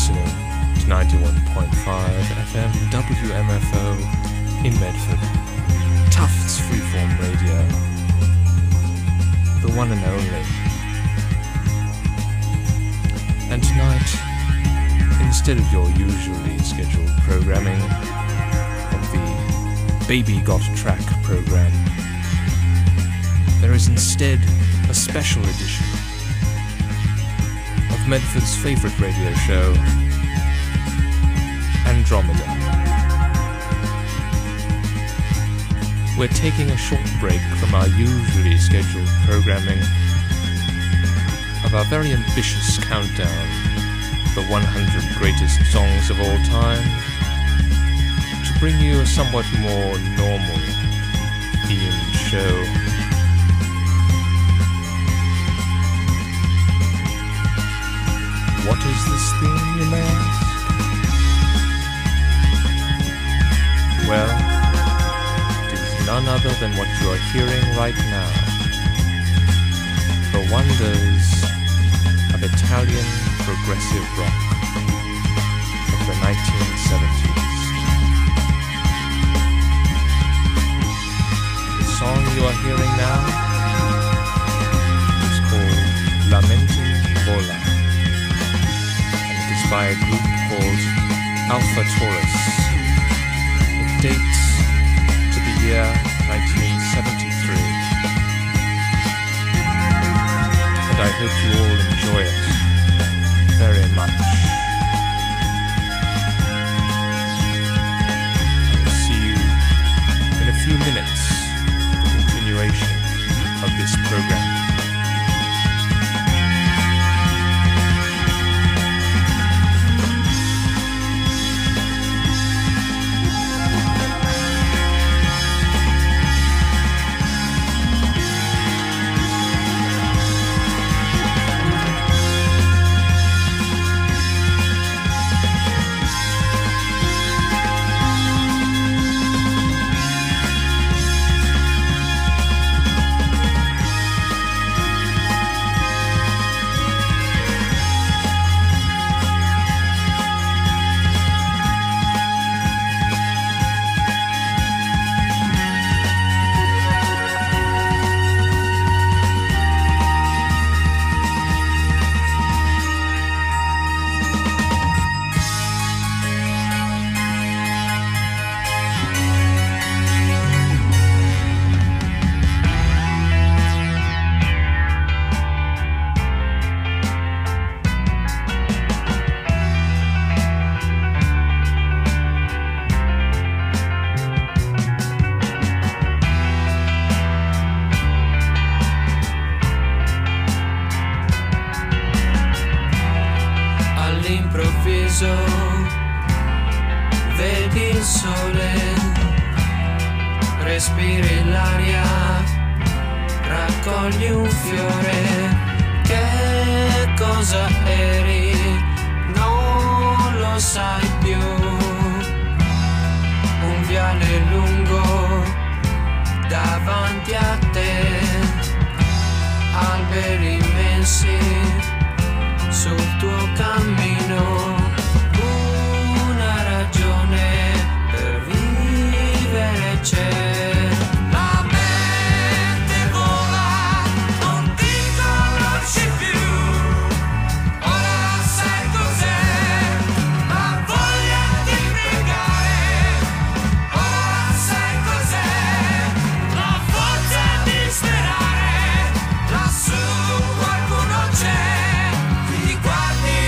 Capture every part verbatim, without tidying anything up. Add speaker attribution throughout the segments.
Speaker 1: listening to ninety-one point five F M W M F O in Medford, Tufts Freeform Radio, the one and only. And tonight, instead of your usually scheduled programming of the Baby Got Track program, there is instead a special edition of Medford's favourite radio show, Andromeda. We're taking a short break from our usually scheduled programming of our very ambitious countdown, the one hundred greatest songs of all time, to bring you a somewhat more normal themed show. What is this theme, you may ask? Well, it is none other than what you are hearing right now. The wonders of Italian progressive rock of the nineteen seventies. The song you are hearing now is called Lamenti Vola, by a group called Alpha Taurus. It dates to the year nineteen seventy-three. And I hope you all enjoy it very much. I will see you in a few minutes for the continuation of this program.
Speaker 2: Vedi il sole, respiri l'aria, raccogli un fiore. Che cosa eri? Non lo sai più. Un viale lungo davanti a te, alberi immensi sul tuo cammino. Una ragione per vivere c'è. La mente vola, non ti conosci più. Ora sai cos'è la voglia di pregare. Ora sai cos'è la forza di sperare. Lassù qualcuno c'è, ti guardi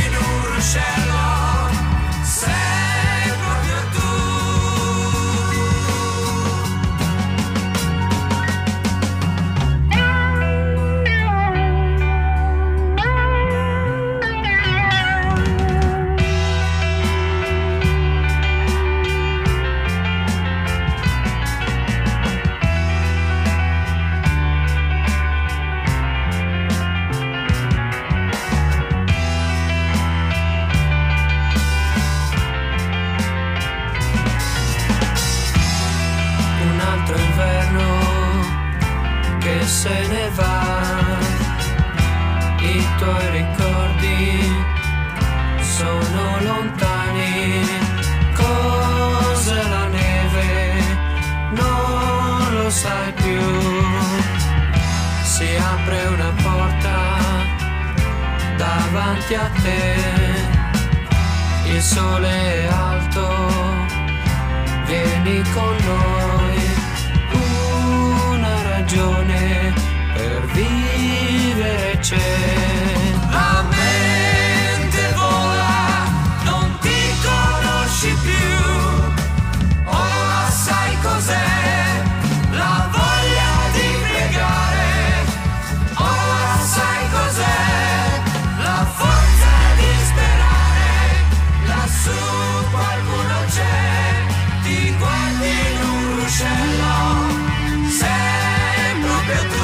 Speaker 2: davanti a te. Il sole è alto, vieni con noi. Una ragione per vivere c'è. La mente vola, non ti conosci più. Ora sai cos'è la voglia di pregare. Ora sai cos'è la forza di sperare. Lassù qualcuno c'è, ti guardi in un ruscello, sei proprio tu.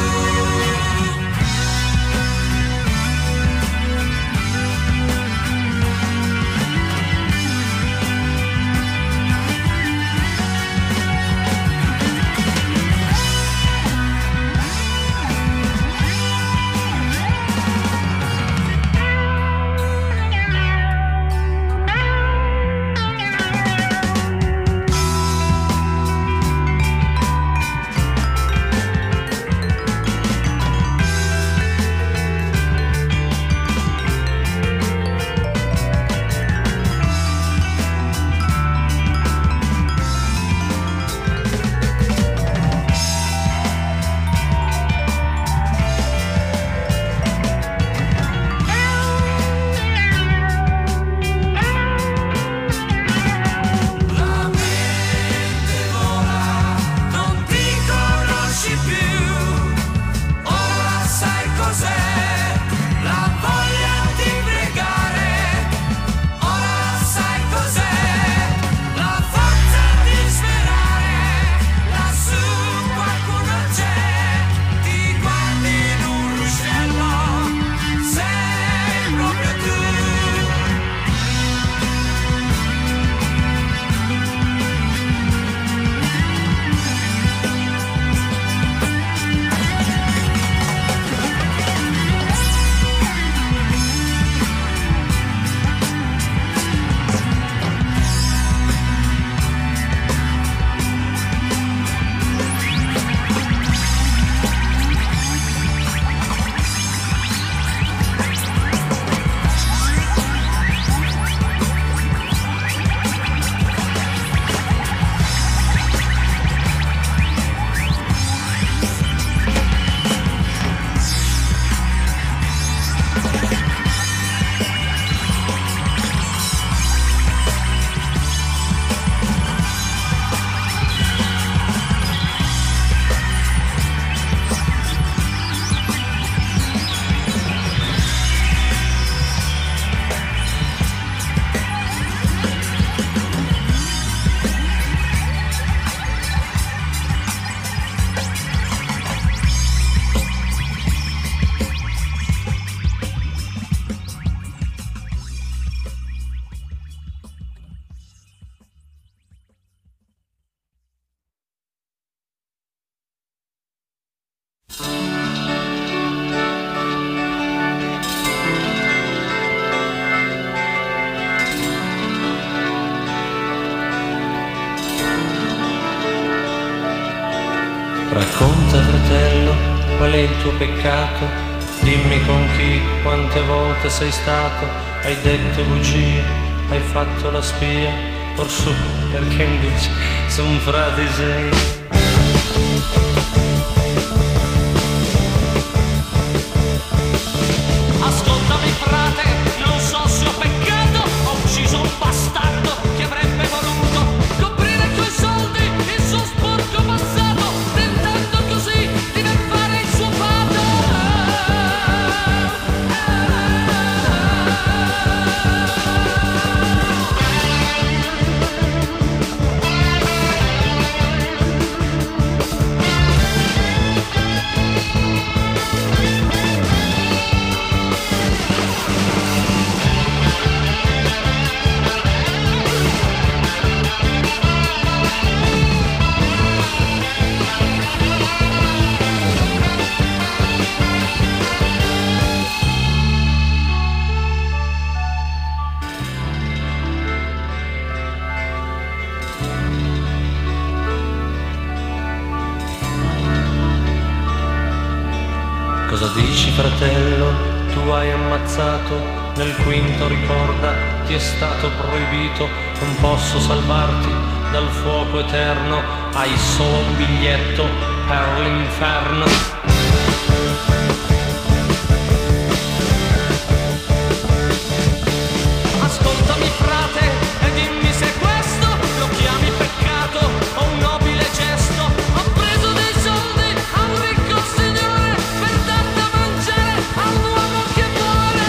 Speaker 3: Racconta, fratello, qual è il tuo peccato? Dimmi con chi, quante volte sei stato. Hai detto bugie, hai fatto la spia. Orsù, perché invece son frati sei.
Speaker 4: Ascoltami frate, non so se ho peccato, ho ucciso un bastardo che avrebbe voluto coprire coi soldi il suo sporco passato, tentando così di non fare il suo padre.
Speaker 3: Cosa dici, fratello? Tu hai ammazzato nel quinto ricorda ti è stato proibito, non posso salvarti dal fuoco eterno, hai solo un biglietto per l'inferno.
Speaker 4: Ascoltami frate e dimmi se questo lo chiami peccato o un nobile gesto. Ho preso dei soldi a un ricco signore per dar da mangiare a un uomo che muore.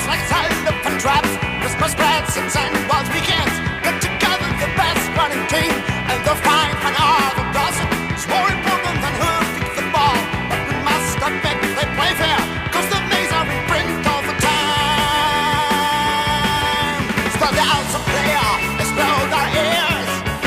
Speaker 5: like cellophane traps, Christmas presents and wild weekends. Get together the best running team, and the fine fun of a dozen. It's more important than who kicks the ball, but we must admit they play fair, cause the names are in print all the time. Start the outside player, explode our ears.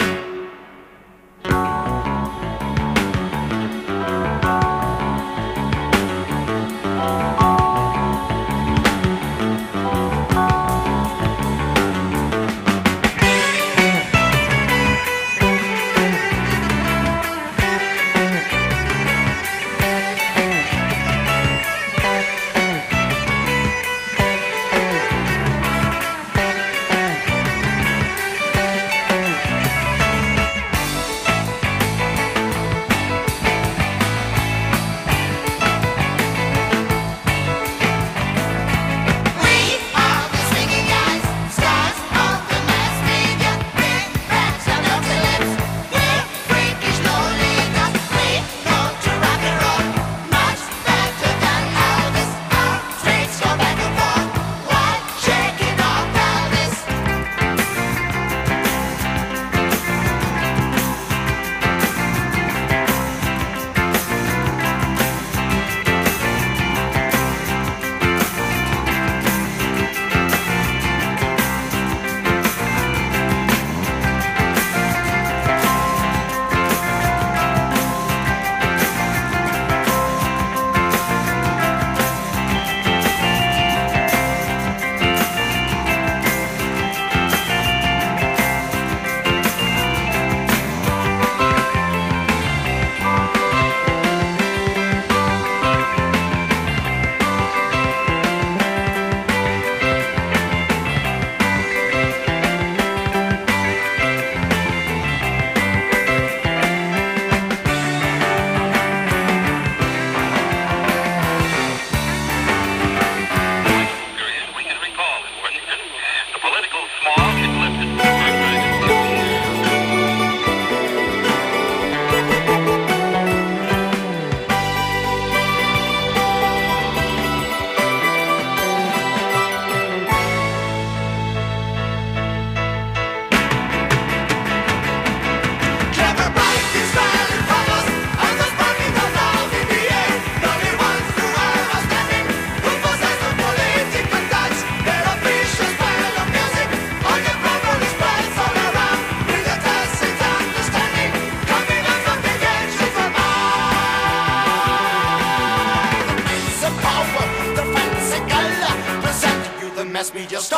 Speaker 5: Media Star.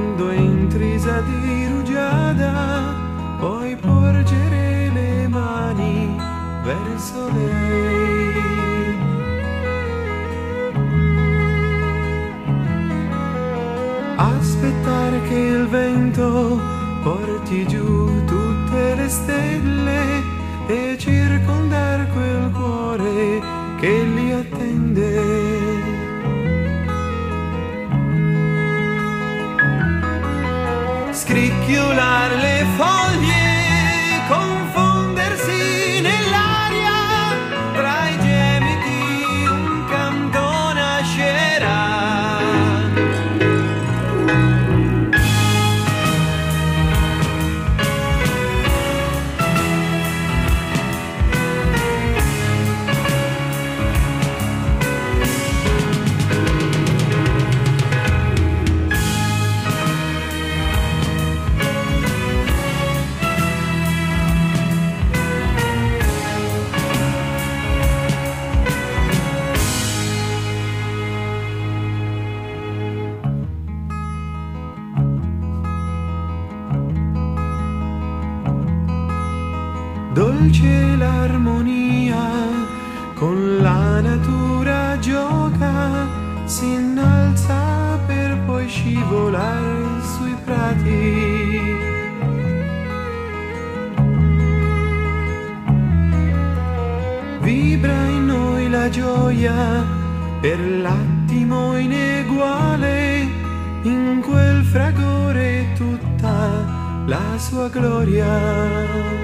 Speaker 6: quando è intrisa di rugiada, puoi porgere le mani verso lei. Aspettare che il vento porti giù tutte le stelle e circondare quel cuore che li attende. Scricchiolare le foglie, confondersi nell'aria, tra i gemiti un canto nascerà. Dolce l'armonia, con la natura gioca, si innalza per poi scivolare sui prati. Vibra in noi la gioia per l'attimo ineguale, in quel fragore tutta la sua gloria.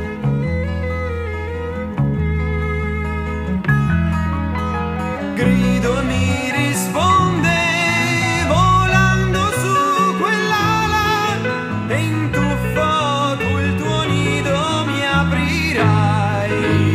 Speaker 6: Grido mi risponde volando su quell'ala e in tuffo tu il tuo nido mi aprirai.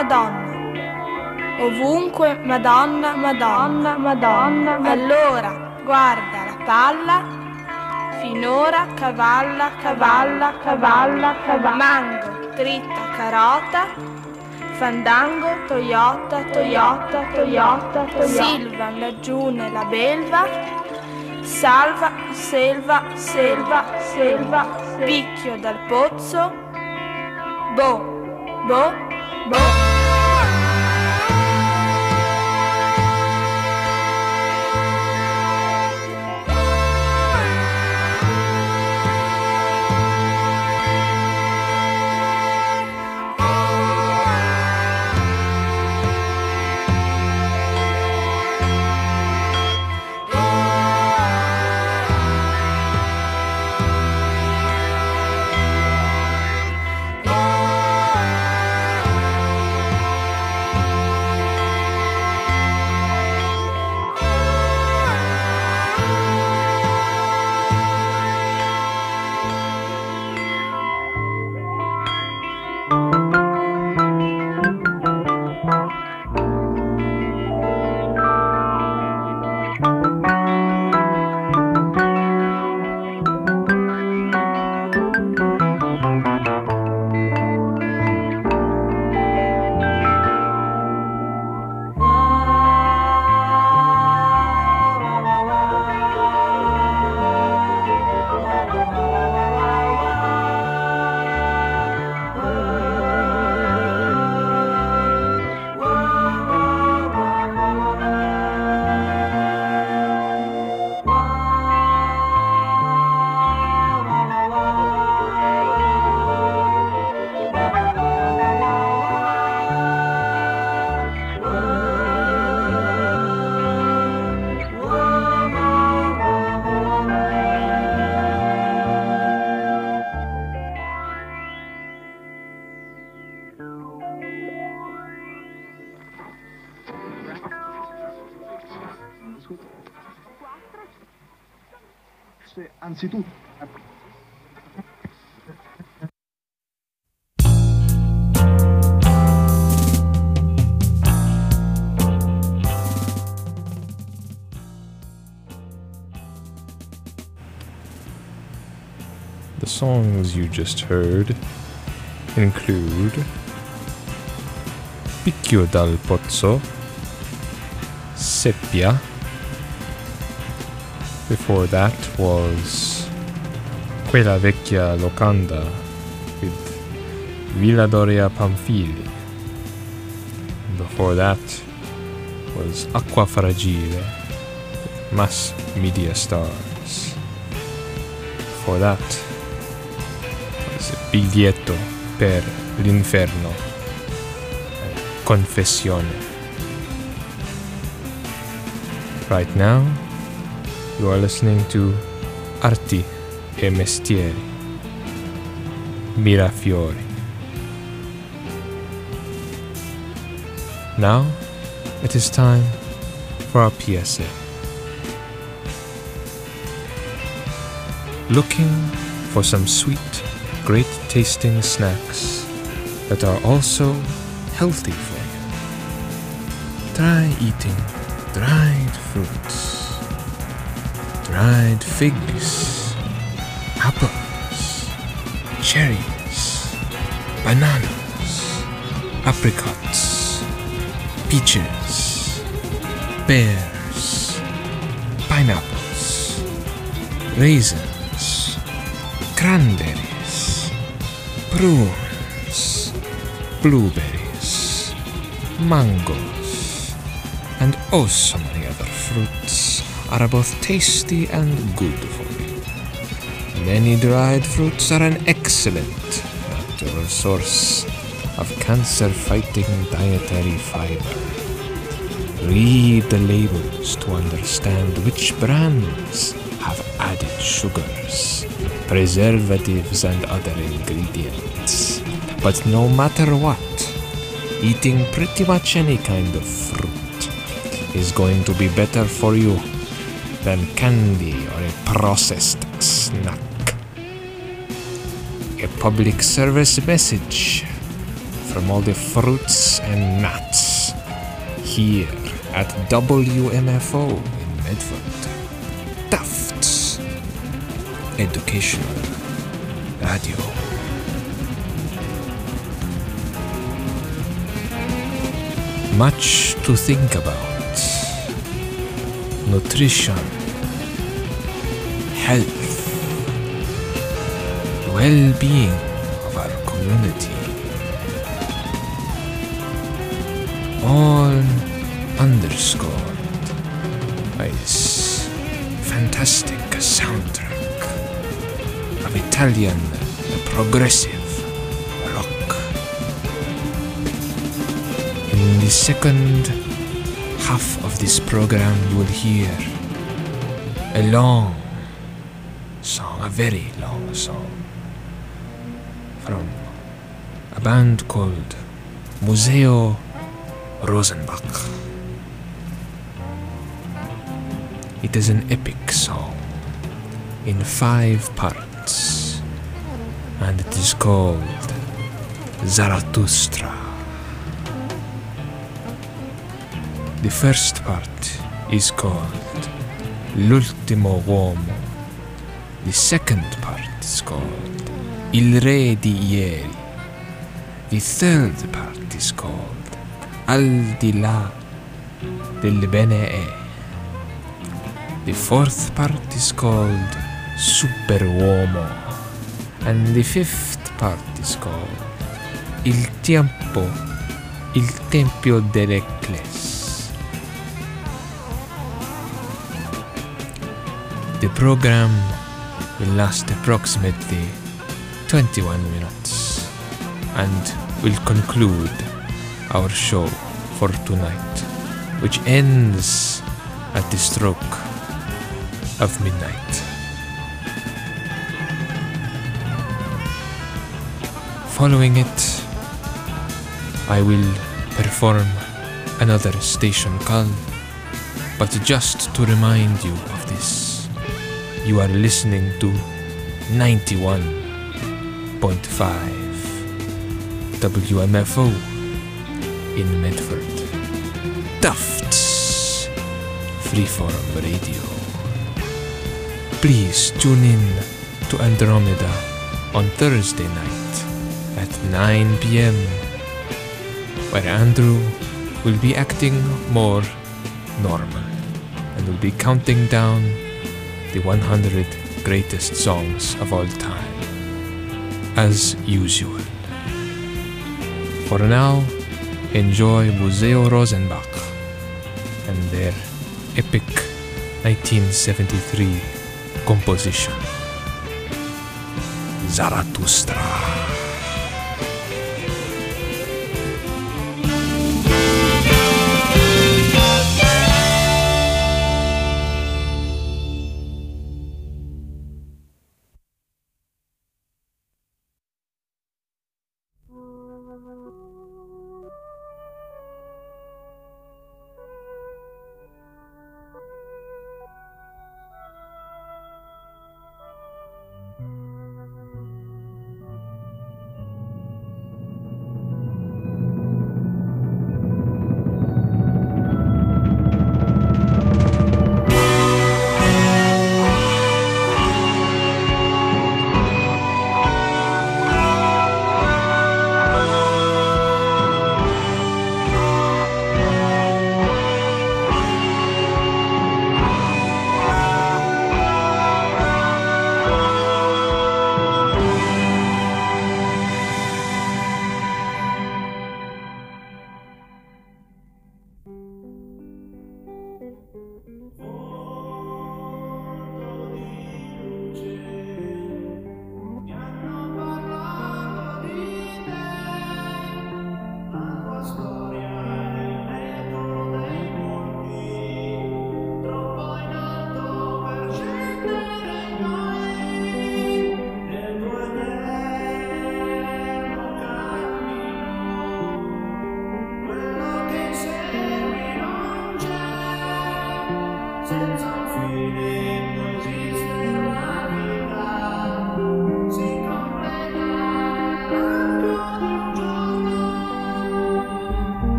Speaker 7: Madonna. Ovunque Madonna, Madonna, Madonna. Allora, guarda la palla, finora cavalla, cavalla, cavalla, cavalla. Mango, dritta, carota, fandango, Toyota, Toyota, Toyota, Toyota. Silva, laggiù nella belva, salva, selva, selva, selva, picchio dal pozzo, bo, bo, bo.
Speaker 8: Anzitutto
Speaker 1: The songs you just heard include Picchio dal Pozzo, Seppia. Before that was Quella Vecchia Locanda with Villa Doria Pamphili. Before that was Acqua Fragile with Mass Media Stars. Before that was Biglietto per l'Inferno, Confessione. Right now, you are listening to Arti e Mestieri, Mirafiori. Now, it is time for our P S A. Looking for some sweet, great tasting snacks that are also healthy for you? Try eating dried fruits, dried figs, apples, cherries, bananas, apricots, peaches, pears, pineapples, raisins, cranberries, prunes, blueberries, mangoes, and oh so many other fruits are both tasty and good for you. Many dried fruits are an excellent natural source of cancer-fighting dietary fiber. Read the labels to understand which brands have added sugars, preservatives, and other ingredients. But no matter what, eating pretty much any kind of fruit is going to be better for you than candy or a processed snack. A public service message from all the fruits and nuts here at W M F O in Medford. Tufts Educational Radio. Much to think about. Nutrition, health, the well-being of our community. All underscored by this fantastic soundtrack of Italian progressive rock. In the second half of this program, you will hear a long song, a very long song, from a band called Museo Rosenbach. It is an epic song in five parts, and it is called Zarathustra. The first part is called L'ultimo uomo. The second part is called Il re di ieri. The third part is called Al di là del bene è. The fourth part is called Super uomo. And the fifth part is called Il tiempo, il tempio dell'Ecles. The program will last approximately twenty-one minutes and will conclude our show for tonight, which ends at the stroke of midnight. Following it, I will perform another station call, but just to remind you of this, you are listening to ninety-one point five W M F O in Medford. Tufts Freeform Radio. Please tune in to Andromeda on Thursday night at nine p.m. where Andrew will be acting more normal and will be counting down the one hundred greatest songs of all time, as usual. For now, enjoy Museo Rosenbach and their epic nineteen seventy-three composition, Zarathustra.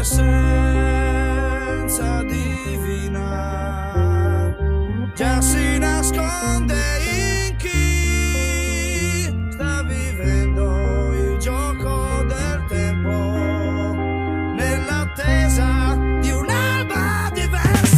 Speaker 8: l'essenza divina già si nasconde in chi sta vivendo il gioco del tempo nell'attesa di un'alba diversa.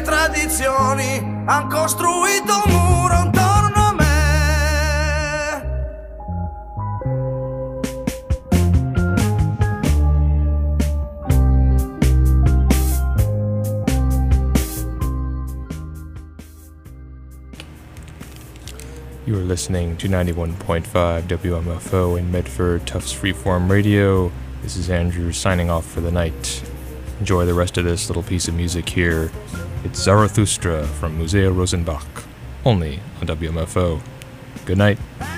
Speaker 8: tradizioni han costruito un muro intorno a me.
Speaker 1: You are listening to ninety-one point five W M F O in Medford, Tufts Freeform Radio. This is Andrew signing off for the night. Enjoy the rest of this little piece of music here. It's Zarathustra from Musea Rosenbach, only on W M F O. Good night.